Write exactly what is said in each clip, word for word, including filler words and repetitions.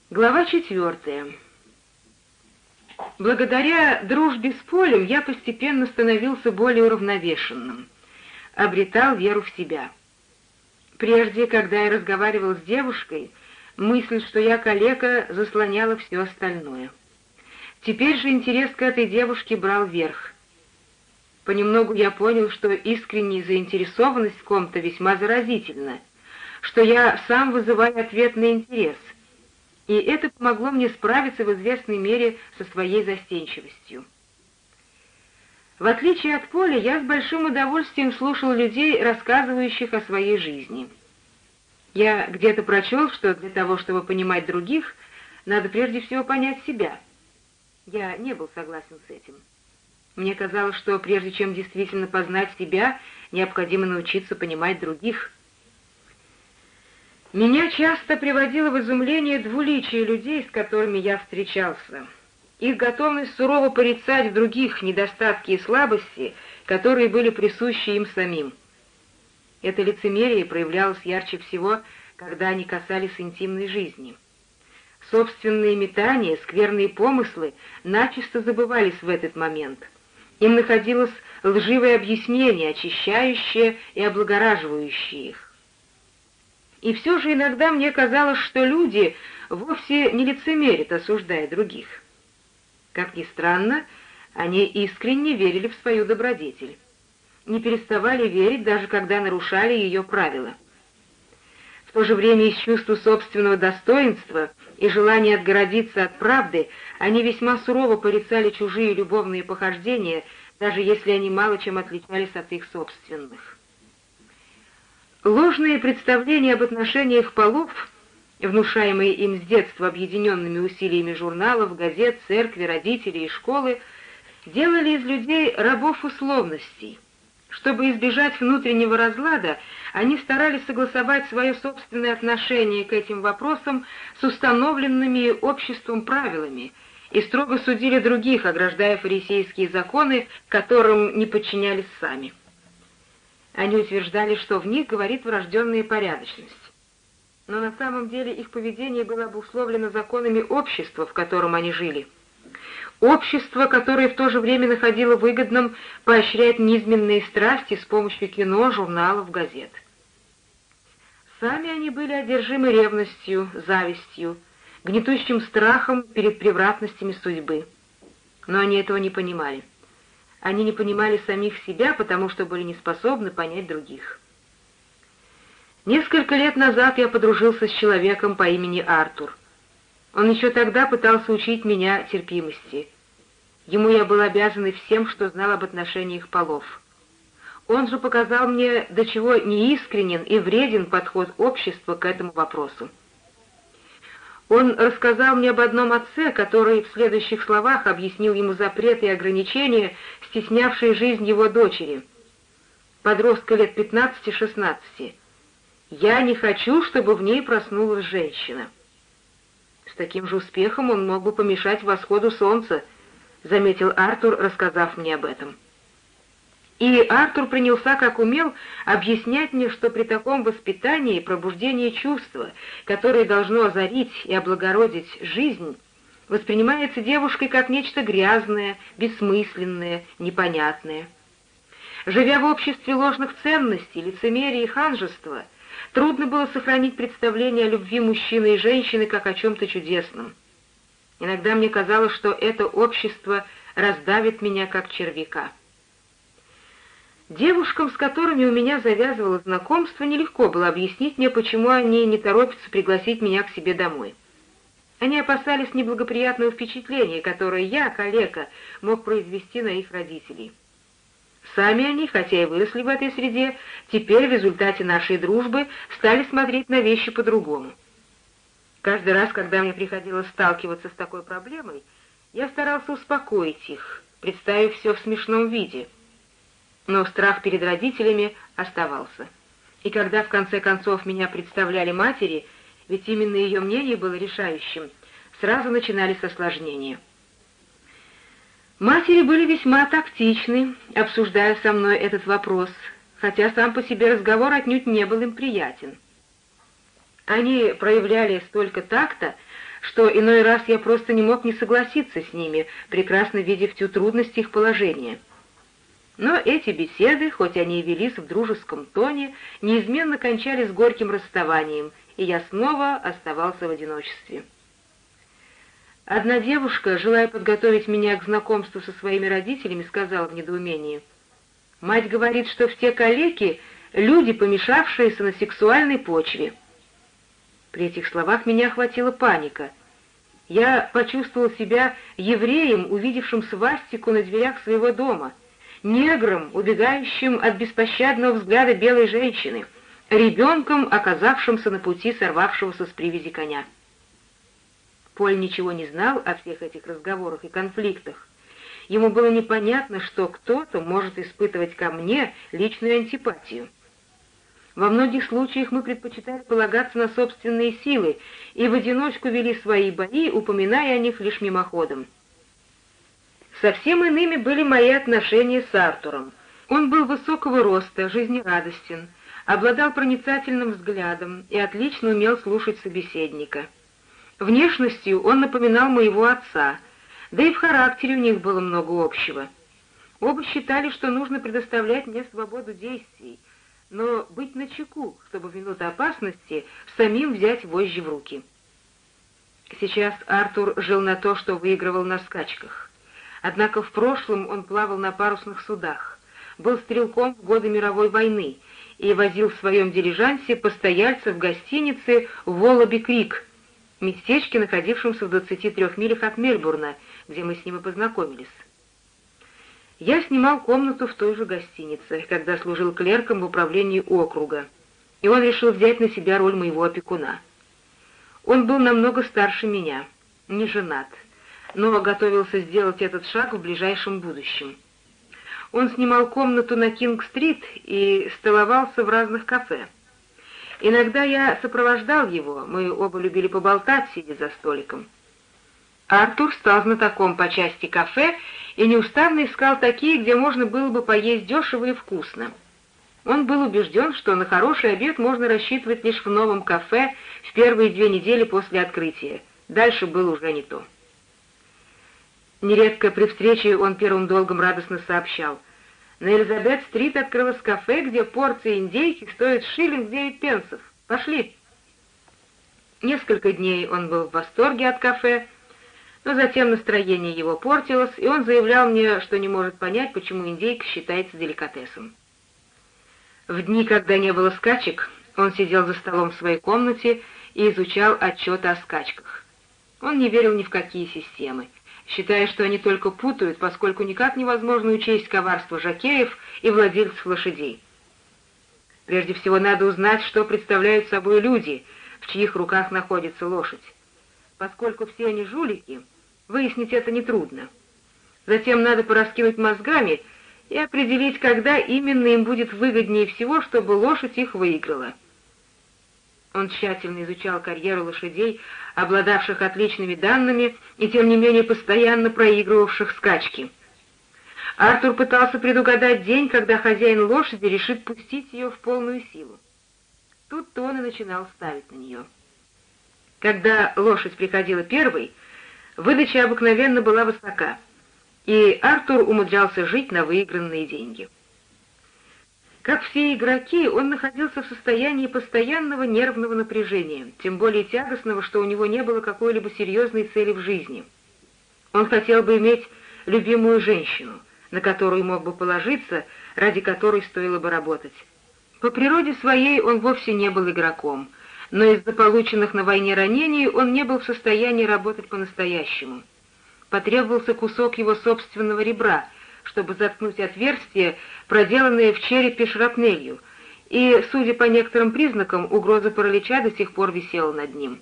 Глава четвертая. Благодаря дружбе с Полем я постепенно становился более уравновешенным, обретал веру в себя. Прежде, когда я разговаривал с девушкой, мысль, что я калека, заслоняла все остальное. Теперь же интерес к этой девушке брал верх. Понемногу я понял, что искренняя заинтересованность в ком-то весьма заразительна, что я сам вызываю ответный интерес, и это помогло мне справиться в известной мере со своей застенчивостью. В отличие от Поля, я с большим удовольствием слушал людей, рассказывающих о своей жизни. Я где-то прочел, что для того, чтобы понимать других, надо прежде всего понять себя. Я не был согласен с этим. Мне казалось, что прежде чем действительно познать себя, необходимо научиться понимать других. Меня часто приводило в изумление двуличие людей, с которыми я встречался, их готовность сурово порицать в других недостатки и слабости, которые были присущи им самим. Это лицемерие проявлялось ярче всего, когда они касались интимной жизни. Собственные метания, скверные помыслы начисто забывались в этот момент. Им находилось лживое объяснение, очищающее и облагораживающее их. И все же иногда мне казалось, что люди вовсе не лицемерят, осуждая других. Как ни странно, они искренне верили в свою добродетель, не переставали верить, даже когда нарушали ее правила. В то же время из чувства собственного достоинства и желания отгородиться от правды они весьма сурово порицали чужие любовные похождения, даже если они мало чем отличались от их собственных. Ложные представления об отношениях полов, внушаемые им с детства объединенными усилиями журналов, газет, церкви, родителей и школы, делали из людей рабов условностей. Чтобы избежать внутреннего разлада, они старались согласовать свое собственное отношение к этим вопросам с установленными обществом правилами и строго судили других, ограждая фарисейские законы, которым не подчинялись сами. Они утверждали, что в них говорит врожденная порядочность. Но на самом деле их поведение было обусловлено законами общества, в котором они жили. Общество, которое в то же время находило выгодным поощрять низменные страсти с помощью кино, журналов, газет. Сами они были одержимы ревностью, завистью, гнетущим страхом перед превратностями судьбы. Но они этого не понимали. Они не понимали самих себя, потому что были не способны понять других. Несколько лет назад я подружился с человеком по имени Артур. Он еще тогда пытался учить меня терпимости. Ему я был обязан всем, что знал об отношениях полов. Он же показал мне, до чего неискренен и вреден подход общества к этому вопросу. Он рассказал мне об одном отце, который в следующих словах объяснил ему запреты и ограничения, стеснявшие жизнь его дочери, подростка лет пятнадцати-шестнадцати. «Я не хочу, чтобы в ней проснулась женщина». «С таким же успехом он мог бы помешать восходу солнца», — заметил Артур, рассказав мне об этом. И Артур принялся, как умел, объяснять мне, что при таком воспитании пробуждение чувства, которое должно озарить и облагородить жизнь, воспринимается девушкой как нечто грязное, бессмысленное, непонятное. Живя в обществе ложных ценностей, лицемерия и ханжества, трудно было сохранить представление о любви мужчины и женщины как о чем-то чудесном. Иногда мне казалось, что это общество раздавит меня как червяка. Девушкам, с которыми у меня завязывалось знакомство, нелегко было объяснить мне, почему они не торопятся пригласить меня к себе домой. Они опасались неблагоприятного впечатления, которое я, калека, мог произвести на их родителей. Сами они, хотя и выросли в этой среде, теперь в результате нашей дружбы стали смотреть на вещи по-другому. Каждый раз, когда мне приходилось сталкиваться с такой проблемой, я старался успокоить их, представив все в смешном виде. Но страх перед родителями оставался. И когда в конце концов меня представляли матери, ведь именно ее мнение было решающим, сразу начинались осложнения. Матери были весьма тактичны, обсуждая со мной этот вопрос, хотя сам по себе разговор отнюдь не был им приятен. Они проявляли столько такта, что иной раз я просто не мог не согласиться с ними, прекрасно видя всю трудность их положения. Но эти беседы, хоть они и велись в дружеском тоне, неизменно кончались горьким расставанием, и я снова оставался в одиночестве. Одна девушка, желая подготовить меня к знакомству со своими родителями, сказала в недоумении: «Мать говорит, что все калеки — люди, помешавшиеся на сексуальной почве». При этих словах меня охватила паника. Я почувствовал себя евреем, увидевшим свастику на дверях своего дома, негром, убегающим от беспощадного взгляда белой женщины, ребенком, оказавшимся на пути сорвавшегося с привязи коня. Поль ничего не знал о всех этих разговорах и конфликтах. Ему было непонятно, что кто-то может испытывать ко мне личную антипатию. Во многих случаях мы предпочитали полагаться на собственные силы и в одиночку вели свои бои, упоминая о них лишь мимоходом. Совсем иными были мои отношения с Артуром. Он был высокого роста, жизнерадостен, обладал проницательным взглядом и отлично умел слушать собеседника. Внешностью он напоминал моего отца, да и в характере у них было много общего. Оба считали, что нужно предоставлять мне свободу действий, но быть начеку, чтобы в минуту опасности самим взять вожжи в руки. Сейчас Артур жил на то, что выигрывал на скачках. Однако в прошлом он плавал на парусных судах, был стрелком в годы мировой войны и возил в своем дилижансе постояльцев в гостинице «Волоби-Крик», местечке, находившемся в двадцати трех милях от Мельбурна, где мы с ним и познакомились. Я снимал комнату в той же гостинице, когда служил клерком в управлении округа, и он решил взять на себя роль моего опекуна. Он был намного старше меня, не женат, но готовился сделать этот шаг в ближайшем будущем. Он снимал комнату на Кинг-стрит и столовался в разных кафе. Иногда я сопровождал его, мы оба любили поболтать, сидя за столиком. Артур стал знатоком по части кафе и неустанно искал такие, где можно было бы поесть дешево и вкусно. Он был убежден, что на хороший обед можно рассчитывать лишь в новом кафе в первые две недели после открытия. Дальше было уже не то. Нередко при встрече он первым долгом радостно сообщал: «На Элизабет-стрит открылось кафе, где порция индейки стоит шиллинг девять пенсов. Пошли!» Несколько дней он был в восторге от кафе, но затем настроение его портилось, и он заявлял мне, что не может понять, почему индейка считается деликатесом. В дни, когда не было скачек, он сидел за столом в своей комнате и изучал отчеты о скачках. Он не верил ни в какие системы, считая, что они только путают, поскольку никак невозможно учесть коварство жокеев и владельцев лошадей. Прежде всего надо узнать, что представляют собой люди, в чьих руках находится лошадь. Поскольку все они жулики, выяснить это нетрудно. Затем надо пораскинуть мозгами и определить, когда именно им будет выгоднее всего, чтобы лошадь их выиграла. Он тщательно изучал карьеру лошадей, обладавших отличными данными и, тем не менее, постоянно проигрывавших скачки. Артур пытался предугадать день, когда хозяин лошади решит пустить ее в полную силу. Тут-то он и начинал ставить на нее. Когда лошадь приходила первой, выдача обыкновенно была высока, и Артур умудрялся жить на выигранные деньги. Как все игроки, он находился в состоянии постоянного нервного напряжения, тем более тягостного, что у него не было какой-либо серьезной цели в жизни. Он хотел бы иметь любимую женщину, на которую мог бы положиться, ради которой стоило бы работать. По природе своей он вовсе не был игроком, но из-за полученных на войне ранений он не был в состоянии работать по-настоящему. Потребовался кусок его собственного ребра, чтобы заткнуть отверстие, проделанное в черепе шрапнелью, и, судя по некоторым признакам, угроза паралича до сих пор висела над ним.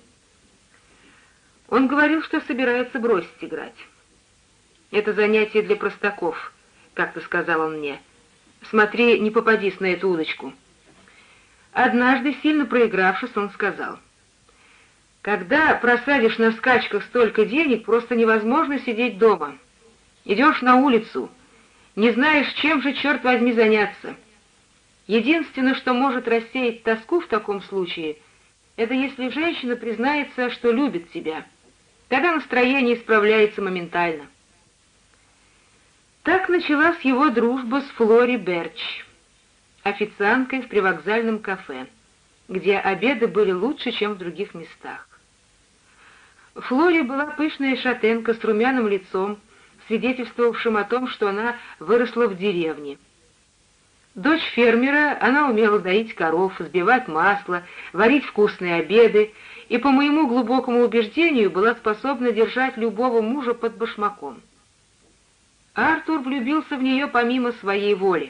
Он говорил, что собирается бросить играть. «Это занятие для простаков», — как-то сказал он мне. «Смотри, не попадись на эту удочку». Однажды, сильно проигравшись, он сказал: «Когда просадишь на скачках столько денег, просто невозможно сидеть дома. Идешь на улицу, не знаешь, чем же, черт возьми, заняться. Единственное, что может рассеять тоску в таком случае, это если женщина признается, что любит тебя. Тогда настроение исправляется моментально. Так началась его дружба с Флори Берч, официанткой в привокзальном кафе, где обеды были лучше, чем в других местах. Флори была пышная шатенка с румяным лицом, свидетельствовавшим о том, что она выросла в деревне. Дочь фермера, она умела доить коров, взбивать масло, варить вкусные обеды и, по моему глубокому убеждению, была способна держать любого мужа под башмаком. Артур влюбился в нее помимо своей воли.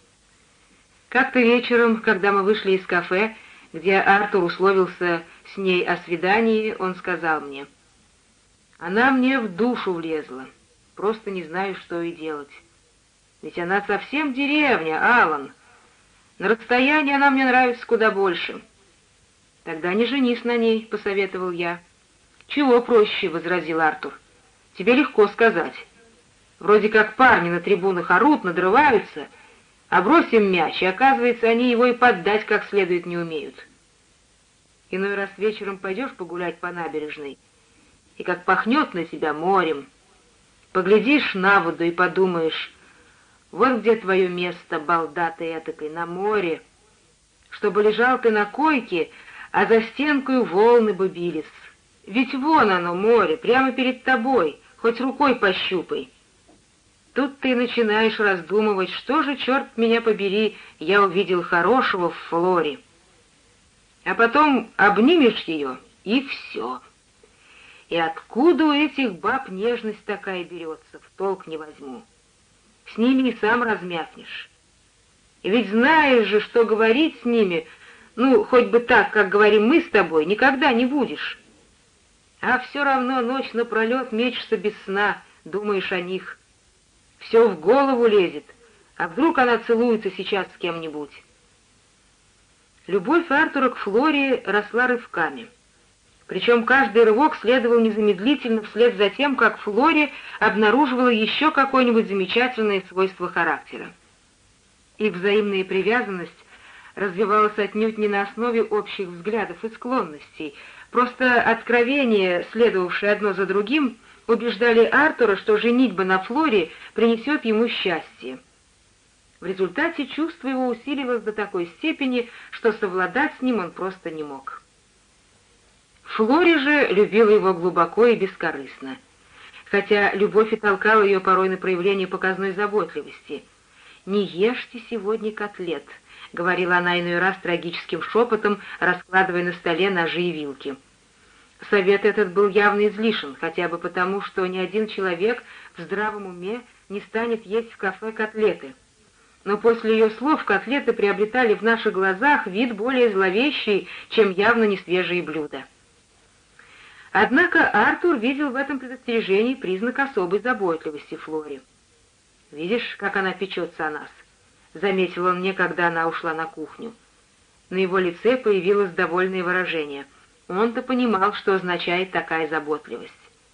Как-то вечером, когда мы вышли из кафе, где Артур условился с ней о свидании, он сказал мне: «Она мне в душу влезла, просто не знаю, что и делать. Ведь она совсем деревня, Алан. На расстоянии она мне нравится куда больше». «Тогда не женись на ней», — посоветовал я. «Чего проще», — возразил Артур. «Тебе легко сказать. Вроде как парни на трибунах орут, надрываются, а бросим мяч, и оказывается, они его и поддать как следует не умеют. Иной раз вечером пойдешь погулять по набережной, и как пахнет на тебя морем. Поглядишь на воду и подумаешь: вот где твое место, балда ты этакой, на море, чтобы лежал ты на койке, а за стенкою волны бы бились. Ведь вон оно, море, прямо перед тобой, хоть рукой пощупай. Тут ты начинаешь раздумывать, что же, черт меня побери, я увидел хорошего в Флоре. А потом обнимешь ее, и все. И откуда у этих баб нежность такая берется, в толк не возьму. С ними и сам размякнешь. И ведь знаешь же, что говорить с ними, ну, хоть бы так, как говорим мы с тобой, никогда не будешь. А все равно ночь напролет мечешься без сна, думаешь о них. Все в голову лезет, а вдруг она целуется сейчас с кем-нибудь. Любовь Артура к Флоре росла рывками. Причем каждый рывок следовал незамедлительно вслед за тем, как Флори обнаруживала еще какое-нибудь замечательное свойство характера. Их взаимная привязанность развивалась отнюдь не на основе общих взглядов и склонностей, просто откровения, следовавшие одно за другим, убеждали Артура, что женитьба на Флоре принесет ему счастье. В результате чувство его усиливалось до такой степени, что совладать с ним он просто не мог. Флори же любила его глубоко и бескорыстно, хотя любовь и толкала ее порой на проявление показной заботливости. «Не ешьте сегодня котлет», — говорила она иной раз трагическим шепотом, раскладывая на столе ножи и вилки. Совет этот был явно излишен, хотя бы потому, что ни один человек в здравом уме не станет есть в кафе котлеты. Но после ее слов котлеты приобретали в наших глазах вид более зловещий, чем явно несвежие блюда. Однако Артур видел в этом предостережении признак особой заботливости Флори. «Видишь, как она печется о нас?» — заметил он мне, когда она ушла на кухню. На его лице появилось довольное выражение. Он-то понимал, что означает такая заботливость.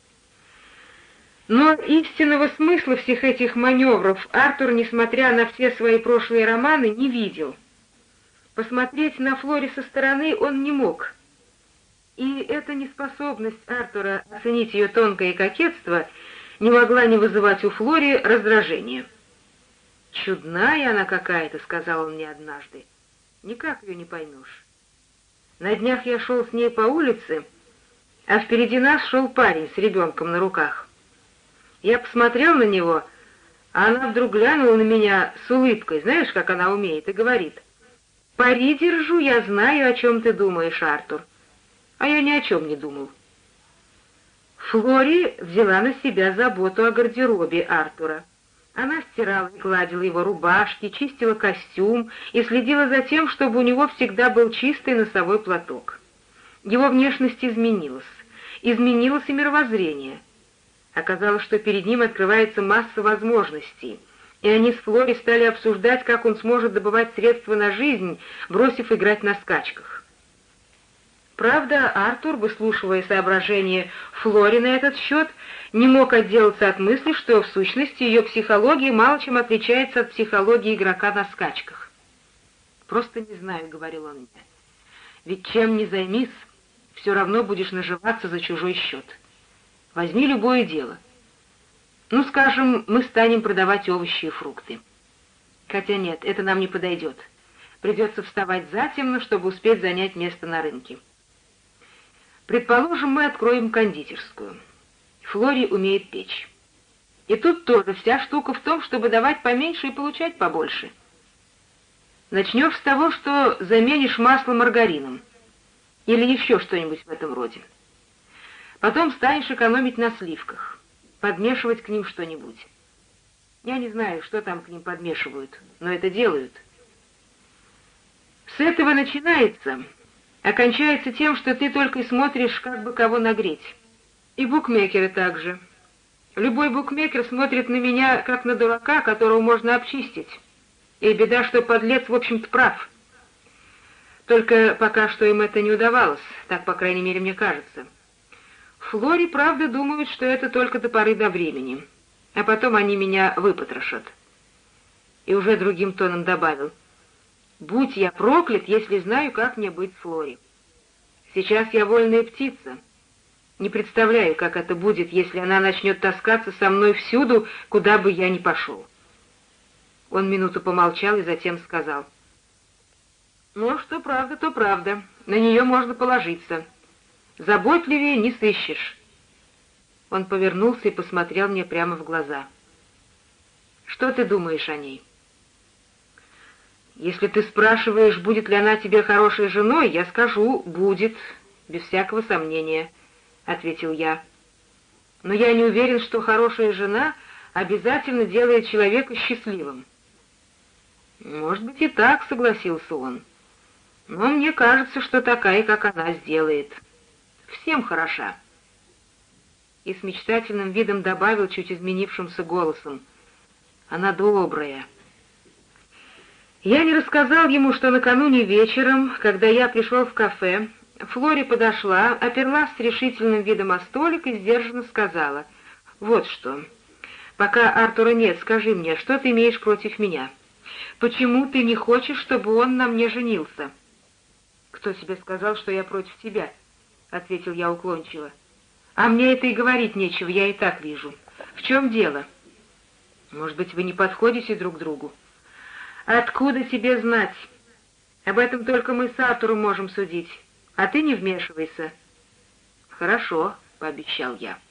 Но истинного смысла всех этих маневров Артур, несмотря на все свои прошлые романы, не видел. Посмотреть на Флори со стороны он не мог. И эта неспособность Артура оценить ее тонкое кокетство не могла не вызывать у Флори раздражения. «Чудная она какая-то», — сказал он мне однажды. «Никак ее не поймешь. На днях я шел с ней по улице, а впереди нас шел парень с ребенком на руках. Я посмотрел на него, а она вдруг глянула на меня с улыбкой, знаешь, как она умеет, и говорит: «Пари держу, я знаю, о чем ты думаешь, Артур». А я ни о чем не думал. Флори взяла на себя заботу о гардеробе Артура. Она стирала и гладила его рубашки, чистила костюм и следила за тем, чтобы у него всегда был чистый носовой платок. Его внешность изменилась. Изменилось и мировоззрение. Оказалось, что перед ним открывается масса возможностей, и они с Флори стали обсуждать, как он сможет добывать средства на жизнь, бросив играть на скачках. Правда, Артур, выслушивая соображения Флори на этот счет, не мог отделаться от мысли, что в сущности ее психология мало чем отличается от психологии игрока на скачках. «Просто не знаю», — говорил он мне, — «ведь чем ни займись, все равно будешь наживаться за чужой счет. Возьми любое дело. Ну, скажем, мы станем продавать овощи и фрукты. Хотя нет, это нам не подойдет. Придется вставать затемно, чтобы успеть занять место на рынке. Предположим, мы откроем кондитерскую. Флори умеет печь. И тут тоже вся штука в том, чтобы давать поменьше и получать побольше. Начнешь с того, что заменишь масло маргарином. Или еще что-нибудь в этом роде. Потом станешь экономить на сливках. Подмешивать к ним что-нибудь. Я не знаю, что там к ним подмешивают, но это делают. С этого начинается, а кончается тем, что ты только и смотришь, как бы кого нагреть. И букмекеры также. Любой букмекер смотрит на меня, как на дурака, которого можно обчистить. И беда, что подлец, в общем-то, прав. Только пока что им это не удавалось, так, по крайней мере, мне кажется. Флори, правда, думают, что это только до поры до времени, а потом они меня выпотрошат. И уже другим тоном добавил: «Будь я проклят, если знаю, как мне быть с Флори. Сейчас я вольная птица. Не представляю, как это будет, если она начнет таскаться со мной всюду, куда бы я ни пошел». Он минуту помолчал и затем сказал: «Ну, что правда, то правда. На нее можно положиться. Заботливее не сыщешь». Он повернулся и посмотрел мне прямо в глаза. «Что ты думаешь о ней?» «Если ты спрашиваешь, будет ли она тебе хорошей женой, я скажу: будет, без всякого сомнения», — ответил я. «Но я не уверен, что хорошая жена обязательно делает человека счастливым». «Может быть и так», — согласился он. «Но мне кажется, что такая, как она, сделает. Всем хороша». И с мечтательным видом добавил чуть изменившимся голосом: «Она добрая». Я не рассказал ему, что накануне вечером, когда я пришел в кафе, Флори подошла, оперлась с решительным видом о столик и сдержанно сказала: «Вот что. Пока Артура нет, скажи мне, что ты имеешь против меня? Почему ты не хочешь, чтобы он на мне женился?» «Кто тебе сказал, что я против тебя?» — ответил я уклончиво. «А мне это и говорить нечего, я и так вижу. В чем дело?» «Может быть, вы не подходите друг другу?» «Откуда тебе знать? Об этом только мы с Артуром можем судить, а ты не вмешивайся». «Хорошо», — пообещал я.